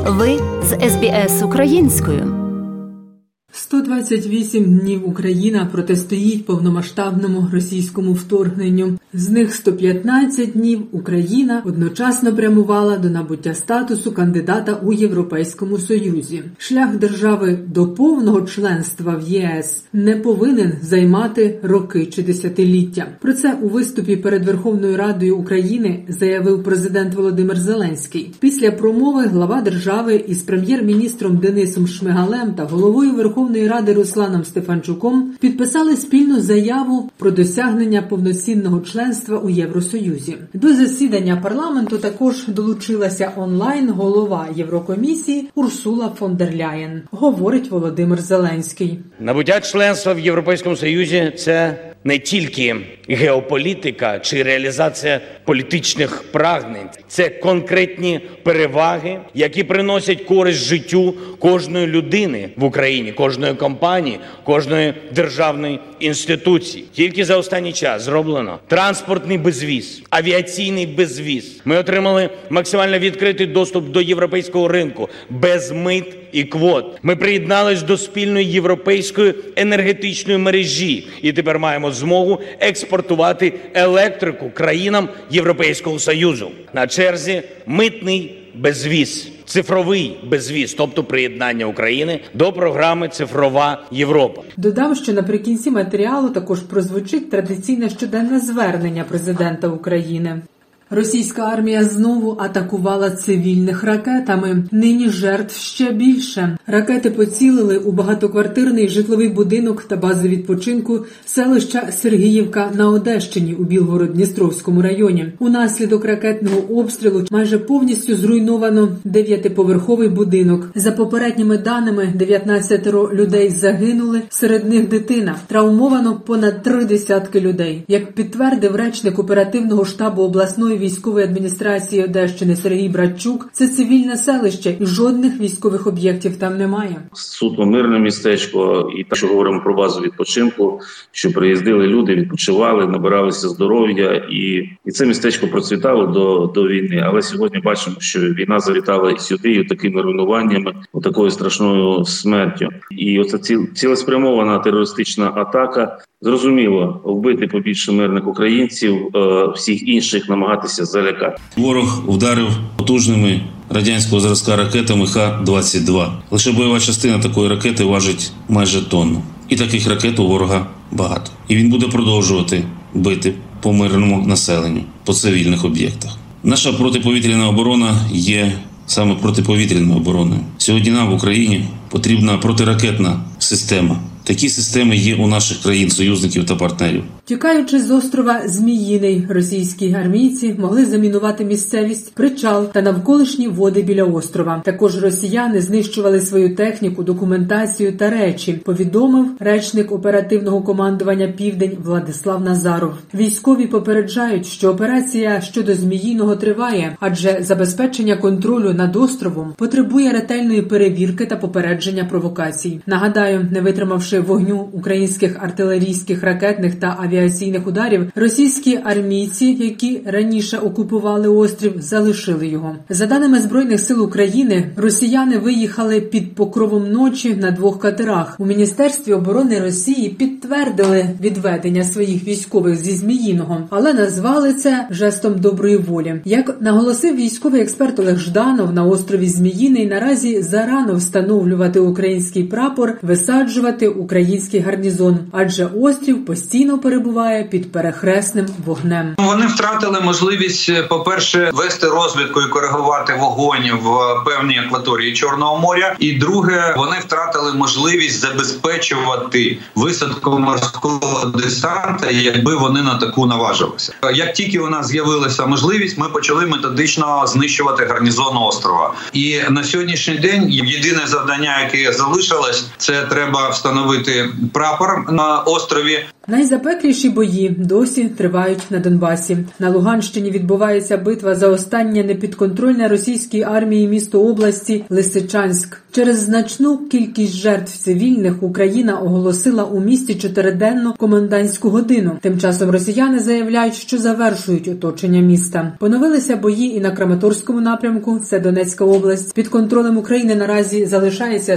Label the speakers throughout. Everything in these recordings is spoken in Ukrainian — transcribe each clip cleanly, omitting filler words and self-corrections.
Speaker 1: Ви з СБС українською.
Speaker 2: 128 днів Україна протистоїть повномасштабному російському вторгненню. З них 115 днів Україна одночасно прямувала до набуття статусу кандидата у Європейському Союзі. Шлях держави до повного членства в ЄС не повинен займати роки чи десятиліття. Про це у виступі перед Верховною Радою України заявив президент Володимир Зеленський. Після промови глава держави із прем'єр-міністром Денисом Шмигалем та головою Верховної Ради Русланом Стефанчуком підписали спільну заяву про досягнення повноцінного членства у Євросоюзі. До засідання парламенту також долучилася онлайн голова Єврокомісії Урсула фон дер Ляєн, говорить Володимир Зеленський.
Speaker 3: Набуття членства в Європейському Союзі – це не тільки геополітика чи реалізація політичних прагнень. Це конкретні переваги, які приносять користь життю кожної людини в Україні, кожної компанії, кожної державної інституції. Тільки за останній час зроблено транспортний безвіз, авіаційний безвіз. Ми отримали максимально відкритий доступ до європейського ринку, без мит і квот. Ми приєднались до спільної європейської енергетичної мережі і тепер маємо змогу експортувати електрику країнам Європейського Союзу. На черзі митний безвіз, цифровий безвіз, тобто приєднання України до програми «Цифрова Європа».
Speaker 2: Додам, що наприкінці матеріалу також прозвучить традиційне щоденне звернення президента України. Російська армія знову атакувала цивільних ракетами. Нині жертв ще більше. Ракети поцілили у багатоквартирний житловий будинок та бази відпочинку селища Сергіївка на Одещині у Білгород-Дністровському районі. Унаслідок ракетного обстрілу майже повністю зруйновано 9-поверховий будинок. За попередніми даними, 19 людей загинули, серед них дитина. Травмовано понад 30 людей. Як підтвердив речник оперативного штабу обласної військової адміністрації Одещини Сергій Братчук, це цивільне селище і жодних військових об'єктів там немає.
Speaker 4: Суто мирне містечко, і так, що говоримо про базу відпочинку, що приїздили люди, відпочивали, набиралися здоров'я, і це містечко процвітало до війни. Але сьогодні бачимо, що війна завітала і сюди, і такими руйнуваннями, такою страшною смертю. І оця цілеспрямована терористична атака, зрозуміло, вбити побільше мирних українців, всіх інших намагатися залякати.
Speaker 5: Ворог вдарив потужними радянського зразка ракетами Х-22. Лише бойова частина такої ракети важить майже тонну. І таких ракет у ворога багато. І він буде продовжувати бити по мирному населенню, по цивільних об'єктах. Наша протиповітряна оборона є саме протиповітряною обороною. Сьогодні нам в Україні потрібна протиракетна система. Такі системи є у наших країн-союзників та партнерів.
Speaker 2: Тікаючи з острова Зміїний, російські армійці могли замінувати місцевість, причал та навколишні води біля острова. Також росіяни знищували свою техніку, документацію та речі, повідомив речник оперативного командування «Південь» Владислав Назаров. Військові попереджають, що операція щодо Зміїного триває, адже забезпечення контролю над островом потребує ретельної перевірки та попередження провокацій. Нагадаю, не витримавши вогню українських артилерійських, ракетних та авіаційних ударів, російські армійці, які раніше окупували острів, залишили його. За даними Збройних сил України, росіяни виїхали під покровом ночі на 2 катерах. У Міністерстві оборони Росії підтвердили відведення своїх військових зі Зміїного, але назвали це жестом доброї волі. Як наголосив військовий експерт Олег Жданов, на острові Зміїний наразі зарано встановлювати український прапор, висаджувати український гарнізон, адже острів постійно перебуває під перехресним вогнем.
Speaker 6: Вони втратили можливість, по-перше, вести розвідку і коригувати вогонь в певній акваторії Чорного моря. І друге, вони втратили можливість забезпечувати висадку морського десанта, якби вони на таку наважилися. Як тільки у нас з'явилася можливість, ми почали методично знищувати гарнізон острова. І на сьогоднішній день єдине завдання, яке залишилось, це треба встановити прапор на острові.
Speaker 2: Найзапекліші бої досі тривають на Донбасі. На Луганщині відбувається битва за останнє непідконтрольне російській армії місто області Лисичанськ. Через значну кількість жертв цивільних Україна оголосила у місті 4-денну комендантську годину. Тим часом росіяни заявляють, що завершують оточення міста. Поновилися бої і на Краматорському напрямку, це Донецька область. Під контролем України наразі залишається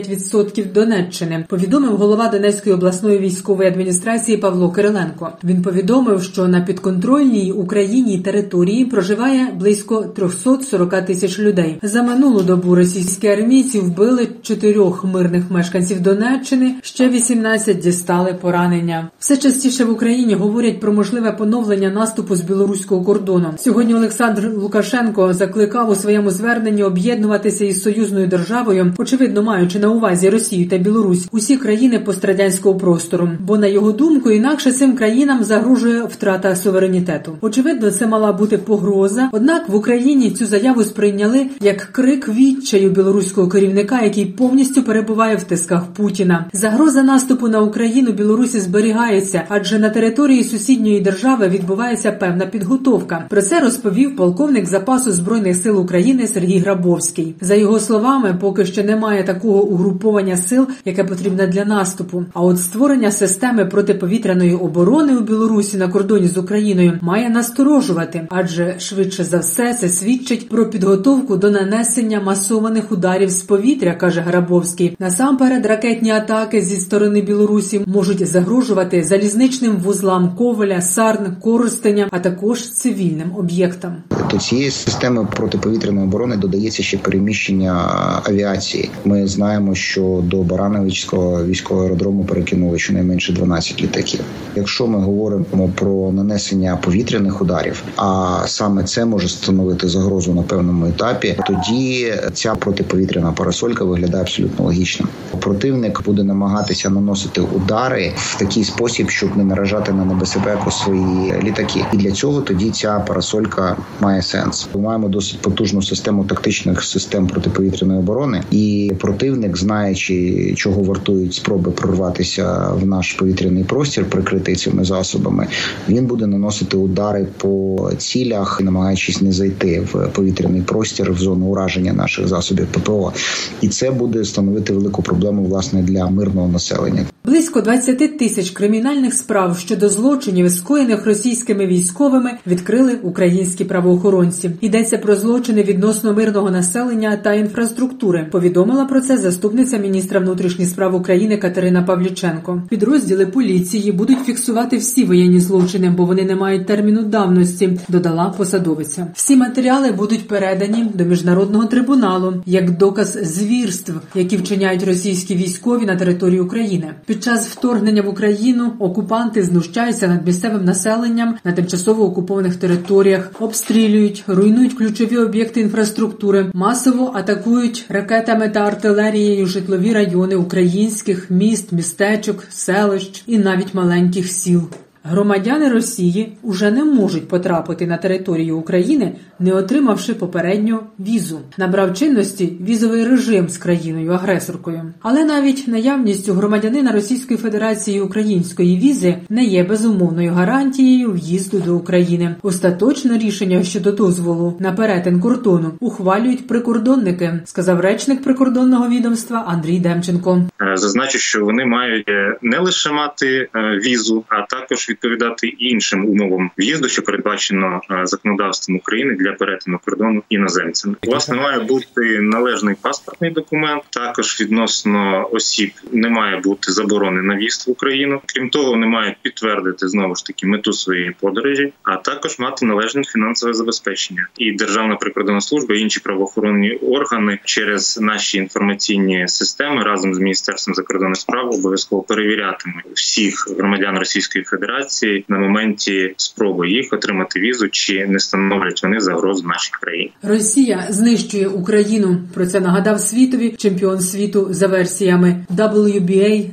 Speaker 2: 45% Донеччини, повідомив голова Донецької обласної військової адміністрації Павло Кириленко. Він повідомив, що на підконтрольній Україні території проживає близько 340 тисяч людей. За минулу добу російські армійці вбили 4 мирних мешканців Донеччини, ще 18 дістали поранення. Все частіше в Україні говорять про можливе поновлення наступу з білоруського кордону. Сьогодні Олександр Лукашенко закликав у своєму зверненні об'єднуватися із союзною державою, очевидно маючи на увазі Росію та Білорусь, усі країни пострадянського простору. Бо, на його думку, інакше цим країнам загрожує втрата суверенітету. Очевидно, це мала бути погроза, однак в Україні цю заяву сприйняли як крик відчаю білоруського керівника, який повністю перебуває в тисках Путіна. Загроза наступу на Україну Білорусі зберігається, адже на території сусідньої держави відбувається певна підготовка. Про це розповів полковник запасу Збройних сил України Сергій Грабовський. За його словами, поки що немає такого угруповання сил, яке потрібне для наступу. А от створення системи протиповітряної оборони у Білорусі на кордоні з Україною має насторожувати, адже швидше за все це свідчить про підготовку до нанесення масованих ударів з повітря, каже Грабовський. Насамперед, ракетні атаки зі сторони Білорусі можуть загрожувати залізничним вузлам Ковеля, Сарн, Коростеня, а також цивільним об'єктам.
Speaker 7: До цієї системи протиповітряної оборони додається ще переміщення авіації. Ми знаємо, що до Барановичського військового аеродрому перекинули щонайменше 12 літаків. Якщо ми говоримо про нанесення повітряних ударів, а саме це може становити загрозу на певному етапі, тоді ця протиповітряна парасолька виглядає абсолютно логічно. Противник буде намагатися наносити удари в такий спосіб, щоб не наражати на небезпеку свої літаки. І для цього тоді ця парасолька має сенс. Ми маємо досить потужну систему тактичних систем протиповітряної оборони, і противник, знаючи, чого вартують спроби прорватися в наш повітряний простір, прикритий цими засобами, він буде наносити удари по цілях, намагаючись не зайти в повітряний простір, в зону ураження наших засобів ППО. І це буде становити велику проблему, власне, для мирного населення.
Speaker 2: Близько 20 тисяч кримінальних справ щодо злочинів, скоєних російськими військовими, відкрили українські правоохоронці. Йдеться про злочини відносно мирного населення та інфраструктури. Повідомила про це заступниця міністра внутрішніх справ України Катерина Павліченко. Підрозділи поліції будуть фіксувати всі воєнні злочини, бо вони не мають терміну давності, додала посадовиця. Всі матеріали будуть передані до Міжнародного трибуналу як доказ звірств, які вчиняють російські військові на території України. Під час вторгнення в Україну окупанти знущаються над місцевим населенням на тимчасово окупованих територіях, обстрілюють, руйнують ключові об'єкти інфраструктури, масово атакують ракетами та артилерією житлові райони українських міст, містечок, селищ і навіть маленьких сіл. Громадяни Росії уже не можуть потрапити на територію України, не отримавши попередньо візу. Набрав чинності візовий режим з країною-агресоркою. Але навіть наявність у громадянина Російської Федерації української візи не є безумовною гарантією в'їзду до України. Остаточне рішення щодо дозволу на перетин кордону ухвалюють прикордонники, сказав речник прикордонного відомства Андрій Демченко.
Speaker 8: Зазначу, що вони мають не лише мати візу, а також відповідати іншим умовам в'їзду, що передбачено законодавством України для перетину кордону іноземцями. Власне, має бути належний паспортний документ. Також відносно осіб не має бути заборони на в'їзд в Україну. Крім того, вони мають підтвердити знову ж таки мету своєї подорожі, а також мати належне фінансове забезпечення. І Державна прикордонна служба, і інші правоохоронні органи через наші інформаційні системи разом з Міністерством закордонних справ обов'язково перевірятимуть всіх громадян Російської Федерації на моменті спроби їх отримати візу, чи не становлять вони загроз нашій країні.
Speaker 2: Росія знищує Україну. Про це нагадав світові чемпіон світу за версіями WBA,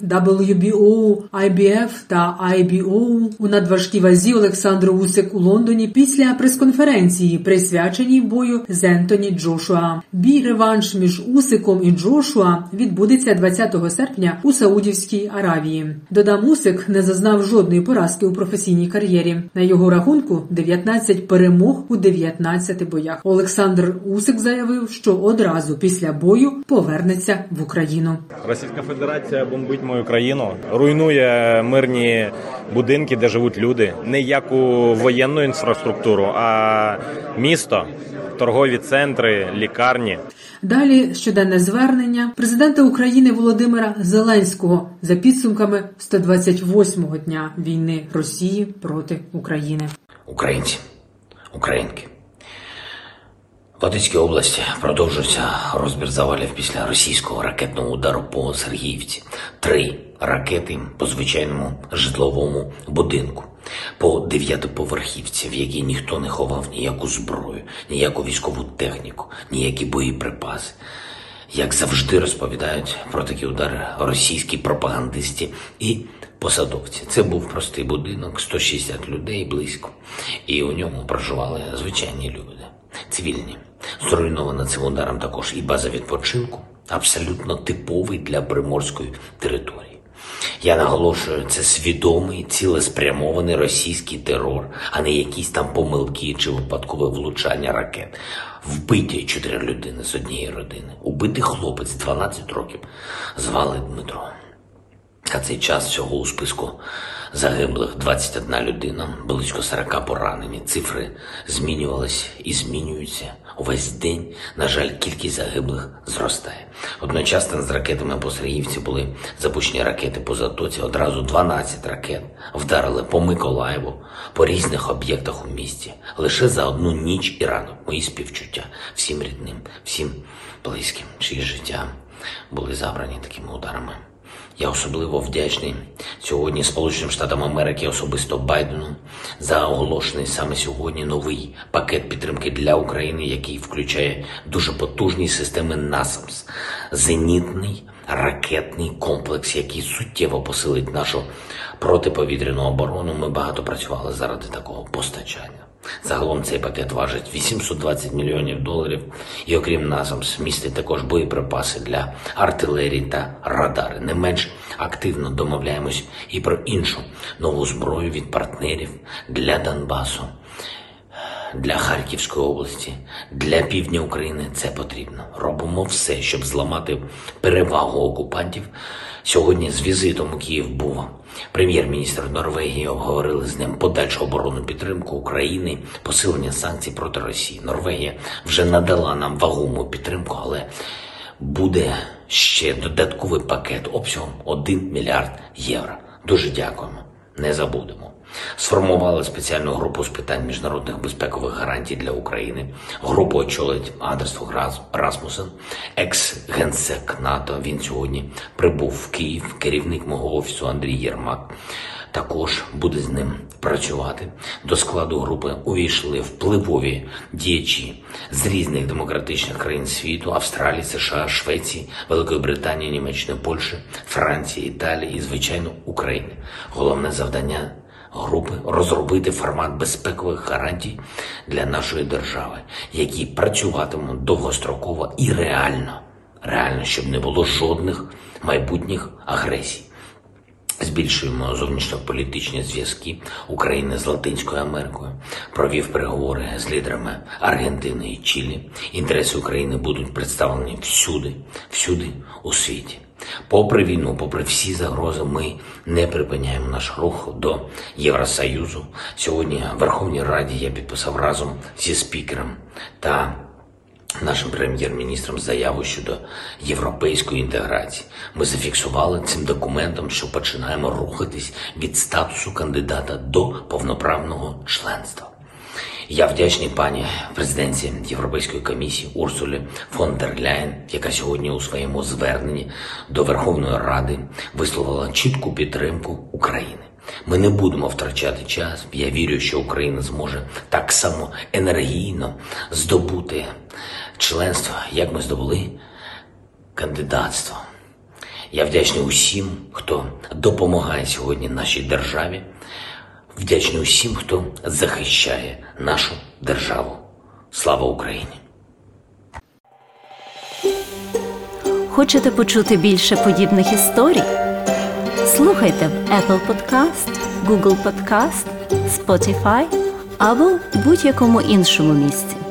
Speaker 2: WBO, IBF та IBO у надважкій вазі Олександр Усик у Лондоні після прес-конференції, присвяченій бою з Ентоні Джошуа. Бій-реванш між Усиком і Джошуа відбудеться 20 серпня у Саудівській Аравії. Додам, Усик не зазнав жодної поразки поразки у професійній кар'єрі. На його рахунку 19 перемог у 19 боях. Олександр Усик заявив, що одразу після бою повернеться в Україну.
Speaker 9: Російська Федерація бомбить мою країну, руйнує мирні будинки, де живуть люди. Не як у воєнну інфраструктуру, а місто, торгові центри, лікарні.
Speaker 2: Далі щоденне звернення президента України Володимира Зеленського за підсумками 128-го дня війни Росії проти України.
Speaker 10: Українці, українки. В Одеській області продовжується розбір завалів після російського ракетного удару по Сергіївці. 3 ракети по звичайному житловому будинку, по 9-поверхівці, в якій ніхто не ховав ніяку зброю, ніяку військову техніку, ніякі боєприпаси. Як завжди розповідають про такі удари російські пропагандисти і посадовці. Це був простий будинок, 160 людей близько, і у ньому проживали звичайні люди, цивільні. Зруйнована цим ударом також і база відпочинку, абсолютно типовий для приморської території. Я наголошую, це свідомий, цілеспрямований російський терор, а не якісь там помилки чи випадкове влучання ракет. Вбиті 4 людини з однієї родини. Убитий хлопець 12 років звали Дмитро. А цей час всього у списку загиблих 21 людина, близько 40 поранені. Цифри змінювалися і змінюються. Увесь день, на жаль, кількість загиблих зростає. Одночасно з ракетами по Сергіївці були запущені ракети по Затоці. Одразу 12 ракет вдарили по Миколаєву, по різних об'єктах у місті. Лише за одну ніч і ранок. Мої співчуття всім рідним, всім близьким, чиї життя були забрані такими ударами. Я особливо вдячний сьогодні Сполученим Штатам Америки, особисто Байдену, за оголошений саме сьогодні новий пакет підтримки для України, який включає дуже потужні системи НАСАМС, зенітний ракетний комплекс, який суттєво посилить нашу протиповітряну оборону. Ми багато працювали заради такого постачання. Загалом цей пакет важить $820 мільйонів, і окрім НАСАМС містить також боєприпаси для артилерії та радари. Не менш активно домовляємось і про іншу нову зброю від партнерів для Донбасу, для Харківської області, для півдня України. Це потрібно. Робимо все, щоб зламати перевагу окупантів. Сьогодні з візитом у Київ був прем'єр-міністр Норвегії, обговорили з ним подальшу оборонну підтримку України, посилення санкцій проти Росії. Норвегія вже надала нам вагому підтримку, але буде ще додатковий пакет обсягом 1 мільярд євро. Дуже дякуємо. Не забудемо. Сформували спеціальну групу з питань міжнародних безпекових гарантій для України. Групу очолить Андерс Расмусен, екс-генсек НАТО. Він сьогодні прибув в Київ. Керівник мого офісу Андрій Єрмак також буде з ним працювати. До складу групи увійшли впливові діячі з різних демократичних країн світу: Австралії, США, Швеції, Великої Британії, Німеччини, Польщі, Франції, Італії і, звичайно, України. Головне завдання групи – розробити формат безпекових гарантій для нашої держави, які працюватимуть довгостроково і реально, щоб не було жодних майбутніх агресій. Збільшуємо зовнішньополітичні зв'язки України з Латинською Америкою. Провів переговори з лідерами Аргентини і Чилі. Інтереси України будуть представлені всюди у світі. Попри війну, попри всі загрози, ми не припиняємо наш рух до Євросоюзу. Сьогодні в Верховній Раді я підписав разом зі спікером та нашим прем'єр-міністром заяву щодо європейської інтеграції. Ми зафіксували цим документом, що починаємо рухатись від статусу кандидата до повноправного членства. Я вдячний пані президентці Європейської комісії Урсулі фон дер Ляєн, яка сьогодні у своєму зверненні до Верховної Ради висловила чітку підтримку України. Ми не будемо втрачати час. Я вірю, що Україна зможе так само енергійно здобути членство, як ми здобули кандидатство. Я вдячний усім, хто допомагає сьогодні нашій державі. Вдячний усім, хто захищає нашу державу. Слава Україні!
Speaker 1: Хочете почути більше подібних історій? Слухайте в Apple Podcast, Google Podcast, Spotify або будь-якому іншому місці.